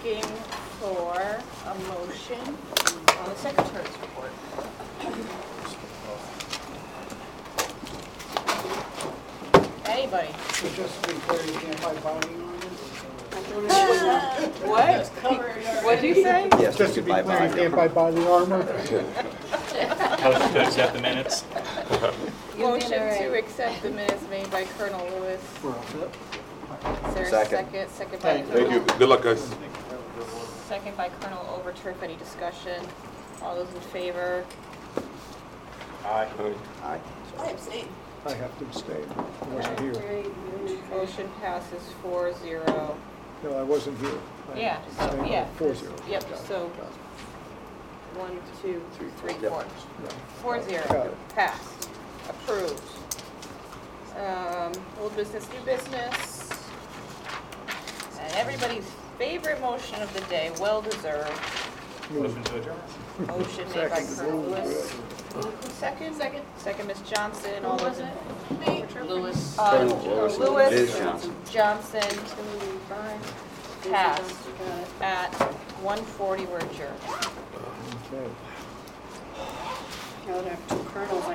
looking for a motion on the secretary's report. Anybody? So just to be clear, you can't buy binding on it? What? What'd you say? Yes, Just to be clear, you can't buy binding armor? Motion to accept the minutes. Motion to accept the minutes made by Colonel Lewis. We're all set? Is there a Second. second? Second by Thank you. Good luck, guys. Second by Colonel Overturf. Any discussion? All those in favor? Aye. Aye. I abstain. I have to abstain. I wasn't here. Motion passes 4-0. No, I wasn't here. I Yeah, so, abstained. yeah. 4-0. Yep, Got it, so got it. 1, 2, 3, Yep. 4. Yeah. 4-0. Got it. Passed. Approved. Old business, new business. And everybody's favorite motion of the day, well deserved. Motion to adjourn. Motion made by Second. Colonel Lewis. Who's second? Second. Second, Ms. Johnson. All those in. Lewis. Lewis. Liz Johnson. Johnson. Passed at 1:40. We're adjourned. Okay. Colonel